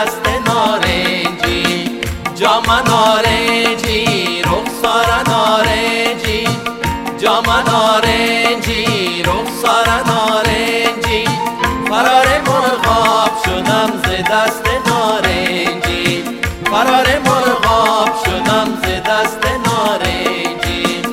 دست نارنجی، جام نارنجی رخسار نارنجی، جام نارنجی رخسار نارنجی، فرار مرغاب شدم ز دست نارنجی، فرار مرغاب شدم ز دست نارنجی.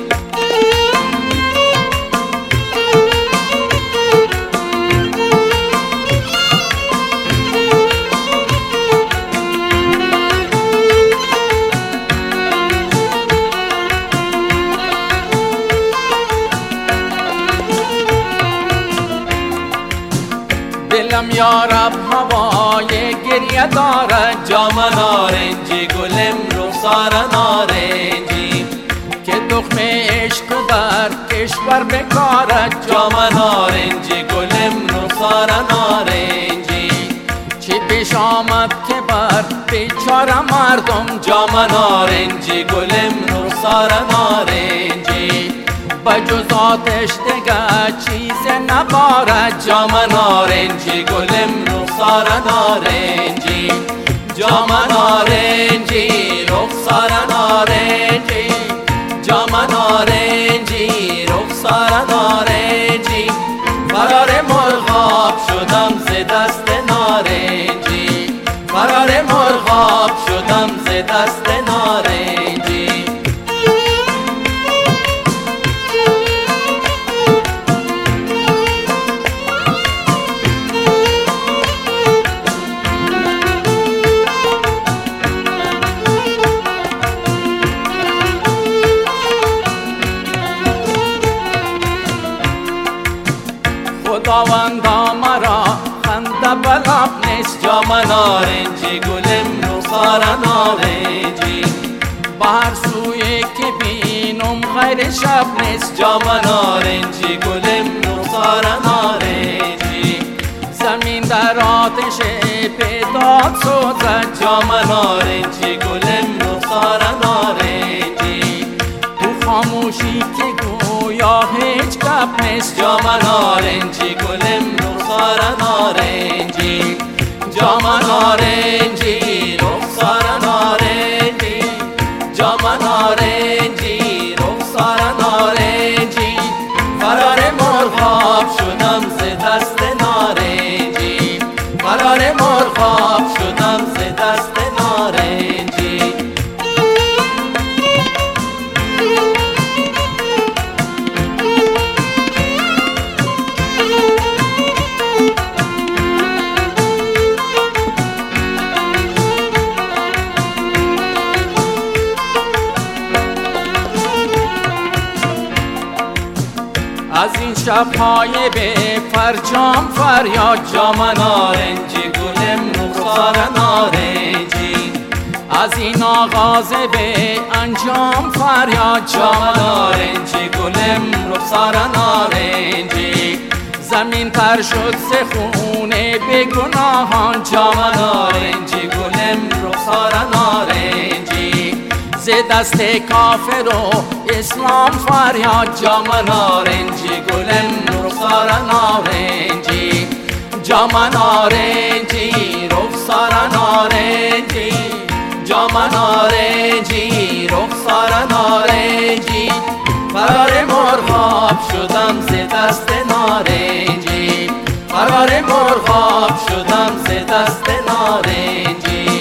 دلم یارب هوای گریه دارد، جام نارنجی گلم رخسار نارنجی، که تخم عشق در کشور بکارد، جام نارنجی گلم رخسار نارنجی. چه پیش آمد که بر بیچاره مردم، جام نارنجی گلم رخسار نارنجی، بجز آتش دگر چیز نبارد، جام نارنجی گلم رخسار نارنجی، جام نارنجی رخسار نارنجی، جام نارنجی رخسار نارنجی، فرار مرغاب شدم ز دست نارنجی، فرار مرغاب شدم ز دست نارنجی. خداوندا مرا خنده بلاب نیست، جام نارنجی گلم رخسار نارنجی، بهر سوی که بینم غیر شب نیست، جام نارنجی گلم رخسار نارنجی، زمین در آتش بیداد سوزد، جام نارنجی گلم رخسار نارنجی، تو خاموشی که گویا هیچ گپ نیست، جام نارنجی گلم رخسار نارنجی، جام نارنجی رخسار نارنجی، جام نارنجی رخسار نارنجی، فرار مرغاب شدم ز دست نارنجی، فرار مرغاب شدم ز دست نارنجی. از این شب‌های به فرجام فریاد، جام نارنجی گلم رخسار نارنجی، از این آغاز به انجام فریاد، جام نارنجی گلم رخسار نارنجی، زمین تر شد ز خون بیگناهان، جام نارنجی گلم رخسار نارنجی، ز دست کافر و اسلام فریاد، جام نارنجی گلم رخسار نارنجی، جام نارنجی رخسار نارنجی، جام نارنجی رخسار نارنجی، فرار مرغاب شدم ز دست نارنجی، فرار مرغاب شدم ز دست نارنجی.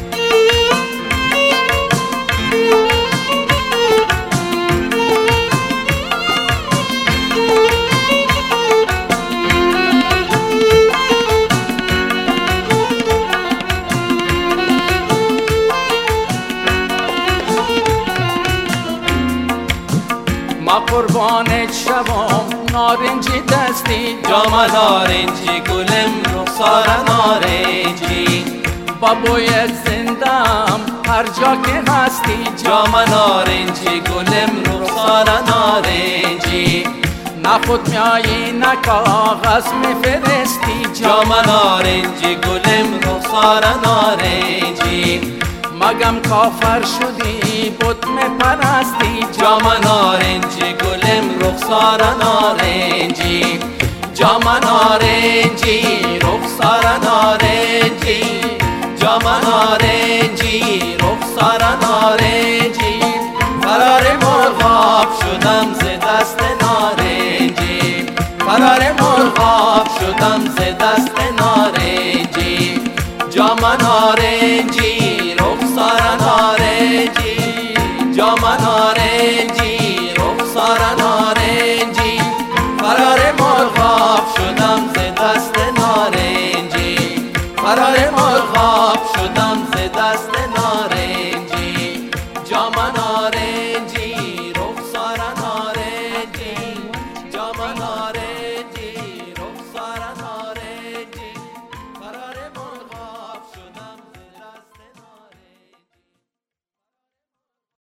ما قربانت شوم نارنجی دستی، جام نارنجی گلم رخسار نارنجی، با بویت زندم هر جا که هستی، جام نارنجی گلم رخسار نارنجی، نه خود میایی نه کاغذ میفرستی، جام نارنجی گلم رخسار نارنجی، مگم کافر شدی بت میپرستی، جام نارنجی گلم رخسار نارنجی، جام نارنجی رخسار نارنجی، جام نارنجی رخسار نارنجی فرار مرغاب شدم ز دست نارنجی فرار مرغاب شدم ز دست نارنجی جام نارنجی رخسار نارنجی جام نارنجی رخسار نارنجی فرار مرغاب شدم ز دست نارنجی فرار مرغاب شدم ز دست نارنجی